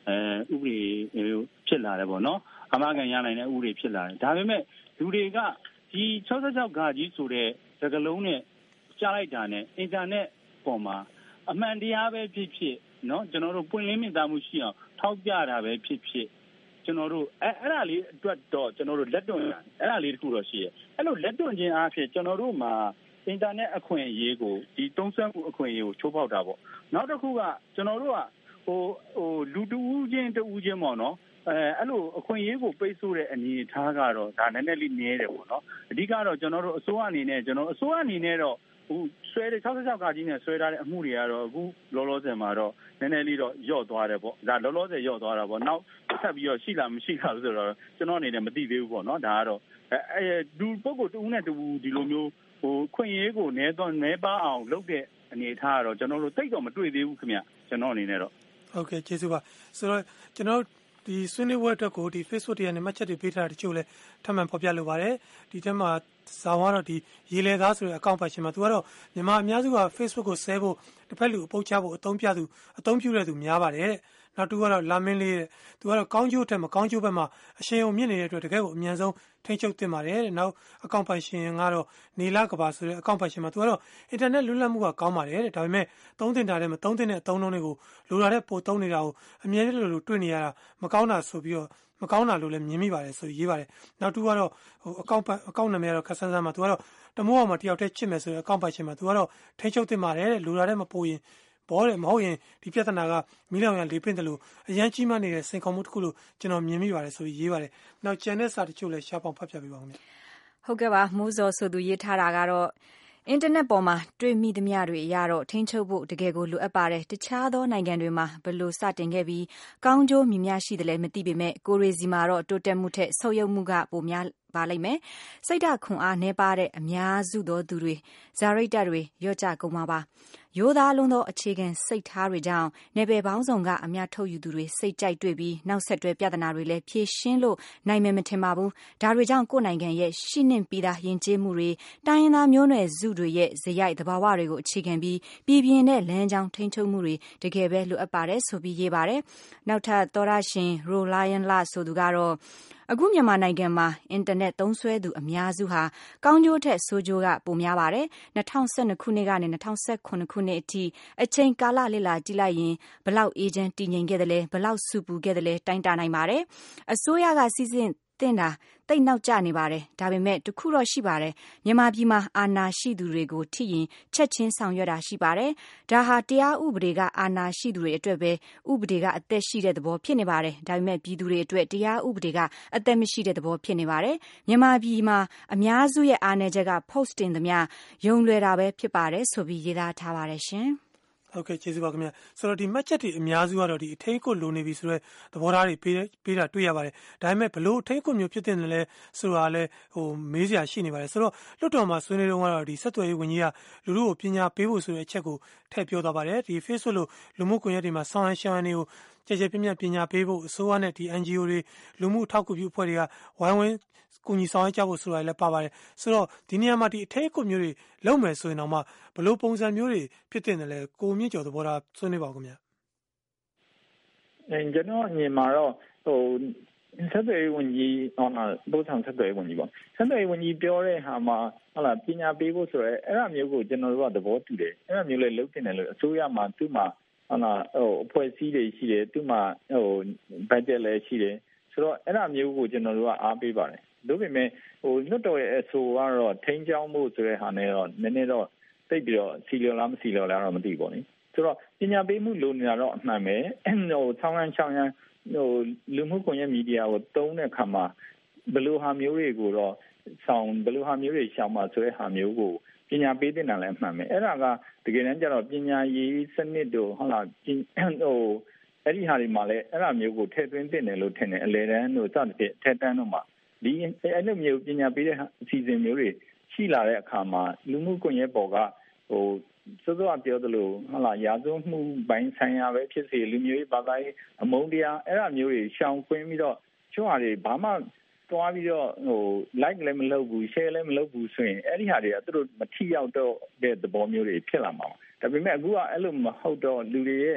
D: အဲဥပဒေဖြစ်လာတယ်ပေါ့နော်အမှားခံရနိုင်တဲ့ဥပဒေဖြစ်လာတယ်ဒါပေမဲ့လူတွေကဒီ၆၆ဂါကြီးဆိုတဲ့စကားလုံးနဲ့ကြားလိုက်တာနဲ့အင်တာနက်ပေါ်မှာအမှန်တရားပဲဖြစ်ဖြစ်နော်ကျွန်တော်တို့ပွင့်လင်းမြင်သာမှုရှိအောင်ထောက်ပြတာပဲဖြစ်ဖြစ်ကျွန်တော်တို့အဲအဲ့ဒါလေးအတွက်တော့ကျွန်တော်တို့လက်တွန့်အဲ့ဒါလေးတခုတော့ရှိရဲ့အဲ့လိုလက်တွန့်ခြင်းအားဖြင့်ကျွန်တော်တို့မှာအင်တာနက်အခွင့်အရေးကိုဒီတုံးဆွဲမှုအခွင့်အရေးကိုချိုးဖောက်တာပေါ့နောက်တစ်ခုကကျွန်တော်တို့ကဟိုဟိုလူတူးချင်းတူးချင်းပေါ့နော်အဲအဲ့လိုအခွင့်အရေးကိုပိတ်ဆို့တဲ့အနေအထားကတော့ဒါနည်းနည်းလေးနည်းတယ်ပေါ့နော်အဓိကတော့ကျွန်တော်တို့အစိုးရအနေနဲ့ကျွန်တော်အစိုးရအနေနဲ့တော့ဟိုဆွဲတဲ့၆၆ဂါကြီးနဲ့ဆွဲထားတဲ့အမှုတွေကတော့အခုလောလောဆယ်မှာတော့နည်းနည်းလေးတော့ညော့သွားတယ်ပေါ့ဒါလောလောဆယ်ညော့သွားတာပေါ့နောက်ဆက်ပြီးတော့ရှိလားမရှိလားဆိုတော့ကျွန်တော်အနေနဲ့မသိသေးဘူးပေါ့နော်ဒါကတော့အဲဒူပုဂ္ဂိုလ်တူနဲ့တူဒီလိုမျိုးဟိုခွင့်ရေးကိုနည်းတော့နည်းပါအောင်လုပ်တဲ့အနေအထားကတော့ကျွန်တော်တို့တိတ်တော့မတွေ့သေးဘူးခင်ဗျကျွန်တော်အနေနဲ့တော့
A: ဟုတ်ကဲ့ကျေးဇူးပါဆိုတော့ကျွန်တော်ဒီဆွေးနွေးပွဲအတွက်ကိုဒီ Facebook တရားနဲ့မှတ်ချက်တွေပေးထားတဲ့တချို့လဲထပ်မံဖော်ပြလိုပါတယ်ဒီထဲမှာဇာဝါတော့ဒီရေလေသားဆိုတဲ့အကောင့်ပတ်ရှင်မှာသူကတော့မြန်မာအများစုက Facebook ကိုဆဲဖို့တစ်ဖက်လူအပုတ်ချဖို့အသုံးပြသူအသုံးပြုတဲ့သူများပါတယ်တဲ့နောက်တူကတော့လာမင်းလေးတဲ့သူကတော့ကောင်းကျိုးထက်မကောင်းကျိုးဘက်မှာအရှင်ုံမြင့်နေတဲ့အတွက်တကယ်ကိုအမြန်ဆုံးထိန်းချုပ်တင်ပါတယ်တဲ့နောက်အကောင့်ပတ်ရှင်ကတော့နေလာကဘာဆိုတဲ့အကောင့်ပတ်ရှင်မှာသူကတော့အင်တာနက်လွတ်လပ်မှုကကောင်းပါတယ်တဲ့ဒါပေမဲ့သုံးတင်တာတဲ့မသုံးတင်တဲ့အသုံးအနှုန်းတွေကိုလိုလာတဲ့ပို့သုံးနေတာကိုအမြဲတမ်းလိုလိုတွေ့နေရတာမကောင်းတာဆိုပြီးတော့မကောင်းတာလို့လည်းမြင်မိပါတယ်ဆိုရေးပါတယ်နောက်တူကတော့ဟိုအကောင့်အကောင့်နာမည်ကတော့ခက်ဆန်းဆန်းမှာသူကတော့တမိုးအောင်မှာတယောက်တည်းချစ်မယ်ဆိုတဲ့အကောင့်ပတ်ရှင်မှာသူကတော့ထိန်းချုပ်တင်ပါတယ်တဲ့လိုလာတဲ့မပို့ရင်ဘောတယ်မဟုတ်ရင်ဒီပြဿနာကမီးလောင်ရန်လေးပင့်တယ်လို့အရန်ကြီးမှနေတဲ့စင်ခေါ်မှုတစ်ခုလို့ကျွန်တော်မြင်မိပါတယ်ဆိုပြီးရေးပါတယ်နောက်ကျန်တဲ့စာတချို့လည်းရှားပေါင်းဖတ်ပြပေးပါဦးခင်ဗျ
E: ဟုတ်ကဲ့ပါမိုးစောဆိုသူရေးထားတာကတော့အင်တာနက်ပေါ်မှာတွေ့မိသမျှတွေအရတော့ထိန်းချုပ်ဖို့တကယ်ကိုလိုအပ်ပါတယ်တခြားသောနိုင်ငံတွေမှာဘယ်လိုစတင်ခဲ့ပြီးကောင်းကျိုးမြများရှိတယ်လဲမသိပေမဲ့ကိုရီစီမှာတော့တိုးတက်မှုထက်ဆုတ်ယုတ်မှုကပိုများပါလိမ့်မယ်စိတ်ဓာတ်ခွန်အားနှဲပါတဲ့အများစုသောသူတွေဇာရိတ်တက်တွေရော့ကြကုန်မှာပါရိုးသားလုံးသောအခြေခံစိတ်ထားတွေကြောင့်နယ်ပယ်ပေါင်းစုံကအများထုတ်ယူသူတွေစိတ်ကြိုက်တွေ့ပြီးနောက်ဆက်တွဲပြဿနာတွေလည်းဖြေရှင်းလို့နိုင်မယ်မထင်ပါဘူးဒါတွေကြောင့်ကိုယ်နိုင်ငံရဲ့ရှိနှင့်ပြီးသားယဉ်ကျေးမှုတွေတိုင်းရင်းသားမျိုးနွယ်စုတွေရဲ့ဇယိုက်သဘာဝတွေကိုအခြေခံပြီးပြည်ပြင်းတဲ့လမ်းကြောင်းထိန်းချုပ်မှုတွေတကယ်ပဲလိုအပ်ပါတယ်ဆိုပြီးရေးပါတယ်နောက်ထပ်သောရရှင်ရိုလိုင်ယန်လာဆိုသူကတော့အခုမြန်မာနိုင်ငံမှာအင်တာနက်သုံးစွဲသူအများစုဟာကောင်းကျိုးထက်ဆိုးကျိုးကပိုများပါတယ်၂၀၁၂ခုနှစ်ကနေ၂၀၁၇ခုနှစ်အထိအချိန်ကာလလေ့လာကြည့်လိုက်ရင်ဘလောက်အေဂျင့်တည်ငြိမ်ခဲ့တယ်လဲဘလောက်စုပူခဲ့တယ်လဲတိုင်းတာနိုင်ပါတယ်အစိုးရကစီစဉ်တင်တာတိတ်နောက်ကျနေပါတယ်ဒါပေမဲ့တခုတော့ရှိပါတယ်မြန်မာပြည်မှာအာဏာရှိသူတွေကိုထိရင်ချက်ချင်းဆောင်ရွက်တာရှိပါတယ်ဒါဟာတရားဥပဒေကအာဏာရှိသူတွေအတွက်ပဲဥပဒေကအသက်ရှိတဲ့သဘောဖြစ်နေပါတယ်ဒါပေမဲ့ပြည်သူတွေအတွက်တရားဥပဒေကအသက်မရှိတဲ့သဘောဖြစ်နေပါတယ်မြန်မာပြည်မှာအများစုရဲ့အာဏာချက်က post တင်သမျှယုံလွယ်တာပဲဖြစ်ပါတယ်ဆိုပြီးရေးသားထားပါတယ်ရှင်
A: ဟုတ်ကဲ့ကျေးဇူးပါခင်ဗျာဆိုတော့ဒီမှတ်ချက်တွေအများစုကတော့ဒီအထင်းကိုလိုနေပြီဆိုတော့သဘောထားတွေပေးပေးတာတွေ့ရပါတယ်ဒါပေမဲ့ဘလို့အထင်းကိုမျိုးဖြစ်တဲ့လဲဆိုတာလဲဟိုမေးစရာရှိနေပါတယ်ဆိုတော့လွတ်တော်မှာဆွေးနွေးတော့ကတော့ဒီဆက်သွယ်ရေးဝန်ကြီးကလူလူကိုပညာပေးဖို့ဆိုတဲ့အချက်ကိုထည့်ပြောသွားပါတယ်ဒီ Facebook လို့လူမှုကွန်ရက်တွေမှာဆောင်းဟန်ရှန်ဟန်တွေကိုကြည်ကြည်ပြည့်ပြည့်ပညာပေးဖို့အစိုးရနဲ့ဒီ အန်ဂျီအို တွေလူမှုထောက်ကူပြုအဖွဲ့တွေကဝိုင်းဝန်းကူညီဆောင်ရွက်ကြဖို့ဆိုတာလည်းပါပါတယ်ဆိုတော့ဒီနေရာမှာဒီအထက်အကွမျိုးတွေလုံမယ်ဆိုရင်တော့မှဘလို့ပုံစံမျိုးတွေဖြစ်တဲ့တယ်လဲကိုမြင့်ကျော်သဘောထားဆွေးနွေးပါဦးခင်ဗျာ
B: အဲကျွန်တော်ညီမှာတော့ဟိုဆက်သွယ်ရေးဝန်ကြီးဟောမှာပို့ဆောင်ဆက်သွယ်ရေးဝန်ကြီးပေါ့ဆက်သွယ်ရေးဝန်ကြီးပြောတဲ့ဟာမှာဟုတ်လားပညာပေးဖို့ဆိုရဲအဲ့ဒါမျိုးကိုကျွန်တော်တို့ကသဘောတူတယ်အဲ့ဒါမျိုးလည်းလုပ်တင်တယ်လို့အစိုးရမှာသူ့မှာဟုတ်လားဟိုအဖွဲ့အစည်းတွေရှိတယ်သူ့မှာဟိုဘတ်ဂျက်လည်းရှိတယ်ဆိုတော့အဲ့ဒါမျိုးကိုကျွန်တော်တို့ကအားပေးပါတယ်ဒါပေမဲ့ဟိုလွတ်တော်ရဲ့အဆိုကတော့ထိန်းချောင်းမှုဆိုတဲ့ဟာနဲ့တော့နည်းနည်းတော့သိပြီးတော့စီလျော်လားမစီလျော်လားတော့မသိဘူးပေါ့နိဆိုတော့ပညာပေးမှုလိုနေတာတော့အမှန်ပဲဟိုဆောင်းရန်ချောင်းရန်ဟိုလူမှုကွန်ရက်မီဒီယာကိုတုံးတဲ့အခါမှာဘယ်လိုဟာမျိုးတွေကိုတော့ဆောင်ဘယ်လိုဟာမျိုးတွေရှောင်မှာဆိုတဲ့ဟာမျိုးကိုပညာပေးတဲ့နာလည်းအမှန်ပဲအဲ့ဒါကတကယ်တမ်းကျတော့ပညာရေးစနစ်တို့ဟုတ်လားဟိုအဲ့ဒီဟာတွေမှာလည်းအဲ့ဒါမျိုးကိုထည့်သွင်းတင်တယ်လို့ထင်တယ်အလဲတန်းတို့စသဖြင့်ထက်တန်းတို့မှာဒီအဲ့လိုမျိုးပညာပေးတဲ့အစီအစဉ်မျိုးတွေရှိလာတဲ့အခါမှာလူမှုကွန်ရက်ပေါ်ကဟိုစောစောပြောသလိုဟုတ်လားရာဇဝမှုပိုင်းဆိုင်ရာပဲဖြစ်စေလူမျိုးရေးဘာသာရေးအမုန်းတရားအဲ့ဒါမျိုးတွေရှောင်ကွင်းပြီးတော့ချို့ဟာတွေဘာမှတွားပြီးတော့ဟို like လည်းမလုပ်ဘူး share လည်းမလုပ်ဘူးဆိုရင်အဲ့ဒီဟာတွေကသူတို့မထိရောက်တော့တဲ့သဘောမျိုးတွေဖြစ်လာမှာဒါပေမဲ့အခုကအဲ့လိုမဟုတ်တော့လူတွေရဲ့ဟ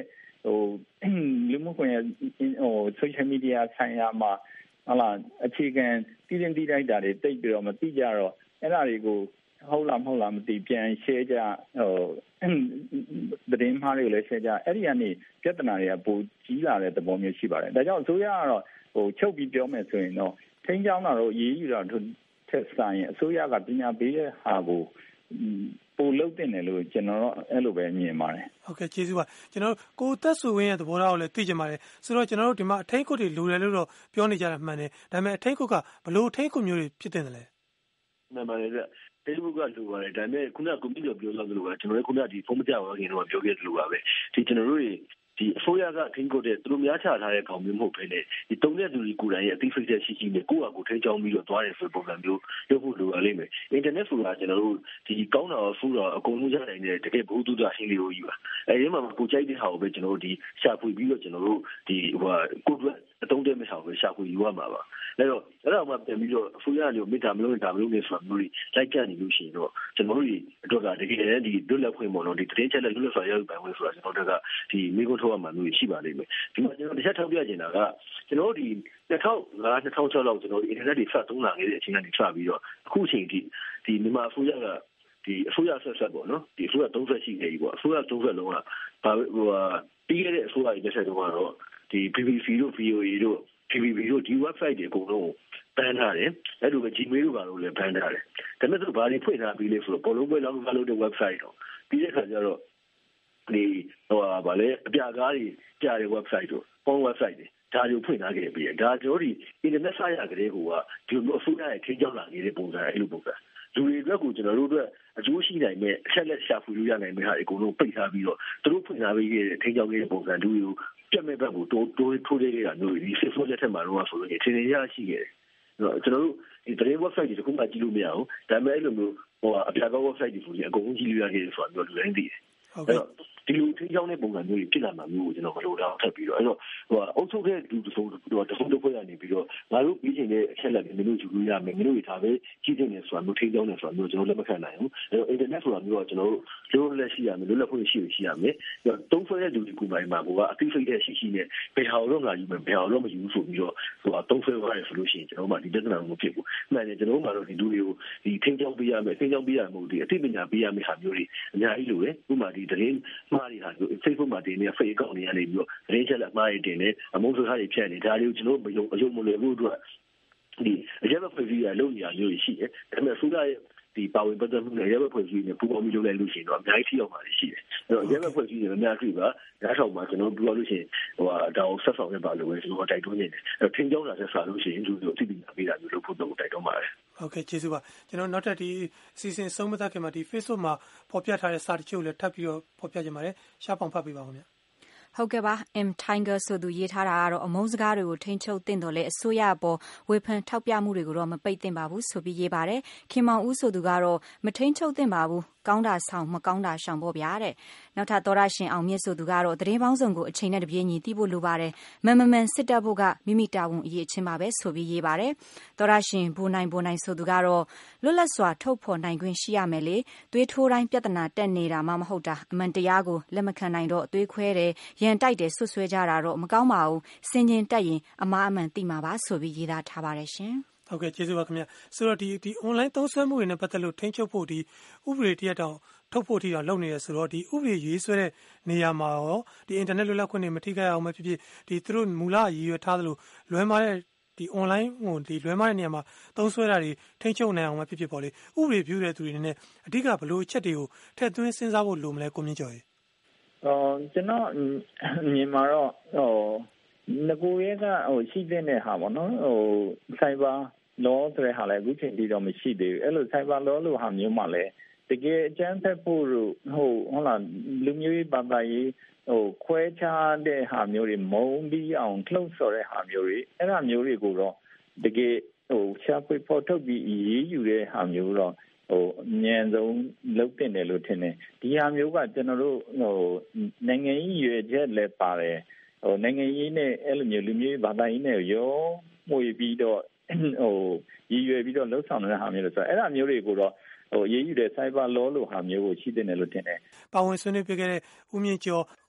B: ဟိုလူမှုကွန်ရက်ဟို social media ဆိုင်ရာမှာဟာလာအခြေခံပြည်တင်တည်တိုက်တာတွေတိတ်ပြီးတော့မသိကြတော့အဲ့ဒါတွေကိုဟုတ်လားမဟုတ်လားမသိပြန် share ကြဟိုသတင်းမှားတွေကိုလည်း share ကြအဲ့ဒီကနေပြဿနာတွေကပိုကြီးလာတဲ့သဘောမျိုးရှိပါတယ်ဒါကြောင့်အစိုးရကတော့ဟိုချုပ်ပြီးပြောမယ်ဆိုရင်တော့ထိန်းကျောင်းတာတော့ရေးယူတာတို့ထက်ဆိုင်အစိုးရကပညာပေးတဲ့ဟာကိုပိုလုပ်တင်တယ်လို့ကျွန်တော်တော့အဲ့လိုပဲမြင်ပါတယ်
A: ဟုတ်ကဲ့ကျေးဇူးပါကျွန်တော်ကိုသက်စုဝင်းရဲ့သဘောထားကိုလည်းသိချင်ပါတယ်ဆိုတော့ကျွန်တော်တို့ဒီမှာအထိန်းခုတ်တွေလိုတယ်လို့တော့ပြောနေကြတာမှန်တယ်ဒါပေမဲ့အထိန်းခုတ်ကဘလို့အထိန်းခုတ်မျိုးတွေဖြစ်တင်တယ်လဲ
C: မှန်ပါတယ်ဗျ Facebook ကလိုပါတယ်ဒါပေမဲ့ခုနကကွန်ပျူတာပြောလို့လို့ပါကျွန်တော်လည်းခုနကဒီဖုန်းမကြောက်ခင်တော့ပြောခဲ့တယ်လို့ပါပဲဒီကျွန်တော်တို့ဒီအစိုးရကထိန်းချုပ်တဲ့သူတို့များချထားတဲ့ကောင်မျိုးမဟုတ်ဘဲနဲ့ဒီတုံးတဲ့သူတွေကိုယ်တိုင်ရဲ့အသိစိတ်ရှိရှိနဲ့ကိုယ့်အကူထိန်းချုပ်ပြီးတော့သွားတယ်ဆိုပုံစံမျိုးလုပ်ဖို့လိုရလိမ့်မယ်။ Internet ဆိုတာကျွန်တော်တို့ဒီကောင်းတာဖူးတာအကုန်လုံးရနိုင်တဲ့တကယ်ဘုသူတဟင်းလေးကိုယူပါ။အဲဒီမှာကိုကြိုက်တဲ့ဟာကိုပဲကျွန်တော်တို့ဒီရှာဖွေပြီးတော့ကျွန်တော်တို့ဒီဟိုကိုယ်အတုံးတဲ့မဲ့ဟာကိုရှာဖွေယူရမှာပါ။အဲတော့အဲ့တော့မှပြန်ပြီးတော့အစိုးရမျိုးမိသားမလို့ဒါမလို့နေဆိုတာမျိုးလိုက်ကြနေလို့ရှိရင်တော့ကျွန်တော်တို့ဒီအတွက်ကတကယ်ဒီလွတ်လပ်ခွင့်ပေါ့နော်ဒီသတင်းချက်လက်လွတ်လပ်စွာရယူပိုင်ခွင့်ဆိုတာကျွန်တော်တို့ကဒီမိကုန်းထုတ်ရမှာမျိုးရှိပါလိမ့်မယ်ဒီမှာကျွန်တော်တစ်ချက်ထောက်ပြချင်တာကကျွန်တော်တို့ဒီနှစ်ထောင်ငါး နှစ်ထောင်ခြောက်လောက်ကျွန်တော်ဒီ internet တွေဖတ်သုံးလာခဲ့တဲ့အချိန်ကနေစပြီးတော့အခုအချိန်ထိဒီမြန်မာအစိုးရကဒီအစိုးရဆက်ဆက်ပေါ့နော်ဒီအစိုးရသုံးဆက်ရှိနေပြီပေါ့အစိုးရသုံးဆက်လုံးကဘာဟိုပြီးခဲ့တဲ့အစိုးရရဲ့လက်ဆက်တုန်းကတော့ဒီ B B C တို့ V O A တို့ T V B တို့ဒီ website တွေအကုန်လုံးဘန်ထားတယ်အဲ့လိုပဲ Gmail တို့ကတော့လည်းဘန်ထားတယ်ဒါပေမဲ့သူဘာတွေဖွင့်ထားပြီးလဲဆိုတော့ဘောလုံးပွဲလောက်လောက်တဲ့ website တော့ပြီးတဲ့ခါကျတော့ဒီဟိုဗာလေအပြာကားတွေကြားတဲ့ website တို့ phone website တွေဒါတွေကိုဖွင့်ထားခဲ့ပြီးဒါကျွန်တော်ဒီ internet ဆရာကလေးကဒီလိုအစိုးရရဲ့ထိန်းချုပ်လာနေတဲ့ပုံစံအဲ့လိုပုံစံလူတွေအတွက်ကိုကျွန်တော်တို့အတွက်အကျိုးရှိနိုင်မဲ့အချက်လက်ရှာဖွေလို့ရနိုင်မဲ့ဟာအကုန်လုံးပိတ်ထားပြီးတော့သူတို့ဖွင့်ထားပြီးတဲ့ထိန်းချုပ်နေတဲ့ပုံစံလူတွေကိုပြတ်မဲ့ဘက်ကိုတိုးတိုးထိုးလေးတာမျိုးဒီ Facebook လက်ထက်မှာတော့ဆိုလို့ထင်ထင်ရရှိခဲ့တယ်ကျွန်တော်တို့ဒီသတင်း website တွေတခုမှကြည့်လို့မရဘူးဒါပေမဲ့အဲ့လိုမျိုးဟိုအပြာကော website တွေဆိုရင်အကုန်လုံးကြည့်လို့ရခဲ့တယ်ဆိုတာမျိုးလူတိုင်းသိတယ်ဟုတ်ကဲ့ဒီလိုထိကြောင်းတဲ့ပုံစံမျိုးဖြစ်လာမှာမျိုးကိုကျွန်တော်မလိုတော့ထပ်ပြီးတော့အဲ့တော့ဟိုအုပ်ချုပ်တဲ့လူတစုံတစုံတစ်ဖွဲ့ကနေပြီးတော့ငါတို့ပြီးချင်တဲ့အချက်လက်တွေမင်းတို့ယူလို့ရမယ်မင်းတို့တွေဒါပဲကြည့်နေဆိုတာမျိုးထိကြောင်းနေဆိုတာမျိုးကျွန်တော်လက်မခံနိုင်ဘူးအဲ့တော့ internet ဆိုတာမျိုးကကျွန်တော်တို့လိုလက်ရှိရမယ်လိုလက်ဖွင့်ရှိရှိရမယ်တုံးဆွဲတဲ့လူတွေကမှမှာကအသိစိတ်တဲ့ရှိရှိနဲ့ဘယ်ဟာတော့ငါယူမယ်ဘယ်ဟာတော့မယူဘူးဆိုပြီးတော့ဟိုတုံးဆွဲသွားတယ်ဆိုလို့ရှိရင်ကျွန်တော်မှဒီပြဿနာမျိုးဖြစ်ဘူးမှန်တယ်ကျွန်တော်မှတော့ဒီလူတွေကိုဒီထိကြောင်းပေးရမယ်ထိကြောင်းပေးရမှုဒီအသိပညာပေးရမယ်ဟာမျိုးတွေအများကြီးလိုတယ်ဥပမာဒီသတင်းမှားတွေဟာ Facebook မှာတင်နေ fake account တွေကနေပြီးတော့သတင်းချက်လက်မှားတွေတင်နေအမုန်းစကားတွေဖြန့်နေဒါတွေကိုကျွန်တော်မယုံအယုံမလွယ်ဘူးအတွက်ဒီအရက်ဘက်ဖွဲ့စည်းရလုံနေရမျိုးရှိတယ်ဒါပေမဲ့ဆိုရရဲ့ဒီပါဝင်ပတ်သက်မှုနဲ့ရဲဘက်ဖွဲ့စည်းနေပူပေါင်းပြီးလုပ်လိုက်လို့ရှိရင်တော့အများကြီးထိရောက်ပါလိမ့်ရှိတယ်အဲ့တော့ရဲဘက်ဖွဲ့စည်းနေအများကြီးပါဒါထောက်မှာကျွန်တော်ပြောလို့ရှိရင်ဟိုဟာဒါကိုဆက်ဆောင်ရပါလို့ပဲကျွန်တော်တိုက်တွန်းနေတယ်အဲ့ထင်းကြောင်းလာဆက်စားလို့ရှိရင်လူတို့အသိပညာပေးတာမျိုးလုပ်ဖို့တော့တိုက်တွန်းပါတယ်
A: ဟုတ်ကဲ့ကျေးဇူးပါကျွန်တော်နောက်ထပ်ဒီအစီအစဉ်ဆုံးမသက်ခင်မှာဒီ Facebook မှာပေါ်ပြထားတဲ့စာတချို့လည်းထပ်ပြီးတော့ပေါ်ပြကြပါတယ်ရှားပေါင်ဖတ်ပေးပါဦးခင်ဗျ
E: ဟုတ်ကဲ့ပါ M Tiger ဆိုသူရေးထားတာကတော့အမုန်းစကားတွေကိုထိန်းချုပ်သင့်တော်လဲအစိုးရအပေါ်ဝေဖန်ထောက်ပြမှုတွေကိုတော့မပိတ်သင့်ပါဘူးဆိုပြီးရေးပါတယ်ခင်မောင်ဦးဆိုသူကတော့မထိန်းချုပ်သင့်ပါဘူးကောင်းတာဆောင်မကောင်းတာရှောင်ဖို့ဗျာတဲ့နောက်ထပ်သောရရှင်အောင်မြင့်ဆိုသူကတော့သတင်းပေါင်းစုံကိုအချိန်နဲ့တပြေးညီသိဖို့လိုပါတယ်မမမန်စစ်တပ်ဖို့ကမိမိတာဝန်အရေးအချင်းပါပဲဆိုပြီးရေးပါတယ်သောရရှင်ဘူနိုင်ဘူနိုင်ဆိုသူကတော့လွတ်လပ်စွာထုတ်ဖော်နိုင်ခွင့်ရှိရမယ်လေသွေးထိုးတိုင်းပြဿနာတက်နေတာမှမဟုတ်တာအမှန်တရားကိုလက်မခံနိုင်တော့သွေးခွဲတယ်ရန်တိုက်တယ်ဆွဆွဲကြတာတော့မကောင်းပါဘူးစင်ကျင်တက်ရင်အမားအမှန်သိမှာပါဆိုပြီးရေးသားထားပါတယ်ရှင်
A: ဟုတ်ကဲ့ကျေးဇူးပါခင်ဗျဆိုတော့ဒီဒီ online သုံးစွဲမှုတွေနဲ့ပတ်သက်လို့ထိန်းချုပ်ဖို့ဒီဥပဒေတရက်တောင်ထုတ်ဖို့ထိတော့လုပ်နေရဆိုတော့ဒီဥပဒေရေးဆွဲတဲ့နေရာမှာရောဒီ internet လွတ်လပ်ခွင့်တွေမထိခိုက်အောင်မဖြစ်ဖြစ်ဒီသူတို့မူလရည်ရွယ်ထားသလိုလွဲမှားတဲ့ဒီ online ဟိုဒီလွဲမှားတဲ့နေရာမှာသုံးစွဲတာတွေထိန်းချုပ်နိုင်အောင်မဖြစ်ဖြစ်ပေါ့လေဥပဒေပြုတဲ့သူတွေနဲ့အဓိကဘလို့အချက်တွေကိုထည့်သွင်းစဉ်းစားဖို့လိုမလဲကိုမြင့်ကျော်ရေ
B: အော်ကျွန်တော်မြင်မှာတော့ဟိုငကိုရဲကဟိုရှိတဲ့ဟာပေါ့နော်ဟို cyber law ဆိုတဲ့ဟာလည်းအခုချိန်ထိတော့မရှိသေးဘူးအဲ့လို cyber law လို့ဟာမျိုးမှလည်းတကယ်အကျန်းဖက်ဖို့ဟိုဟုတ်လားလူမျိုးရေးဘာသာရေးဟိုခွဲခြားတဲ့ဟာမျိုးတွေမုံပြီးအောင်လှုပ်ဆော်တဲ့ဟာမျိုးတွေအဲ့ဒါမျိုးတွေကိုတော့တကယ်ဟိုရှာဖွေဖော်ထုတ်ပြီးရေးယူတဲ့ဟာမျိုးတော့ဟိုအမြန်ဆုံးလုပ်တင်တယ်လို့ထင်တယ်ဒီဟာမျိုးကကျွန်တော်တို့ဟိုနိုင်ငံရေးရွေချက်လည်းပါတယ်ဟိုနိုင်ငံရေးနဲ့အဲ့လိုမျိုးလူမျိုးဘာသာရေးနဲ့ရောမှုပြီးတော့ဟိုရည်ရွယ်ပြီးတော့လှုပ်ဆောင်နေတဲ့ဟာမျိုးလို့ဆိုတော့အဲ့ဒါမျိုးတွေကိုတော့ဟိုရေးယူတဲ့ cyber law လို့ဟာမျိုးကိုရှိတဲ့နယ်လို့ထင်တယ်
A: ပါဝင်ဆွေးနွေးပြခဲ့တဲ့ဦးမြင့်ကျော်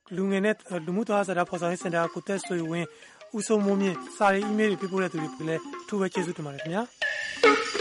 A: လူငယ်နဲ့လူမှုသွားစားတာပေါ်ဆောင်ရေးစင်တာကိုတက်ဆွေဝင်းဦးစိုးမိုးမြင့်စာရေး email တွေပြပို့တဲ့သူတွေလည်းအထူးပဲကျေးဇူးတင်ပါတယ်ခင်ဗျာ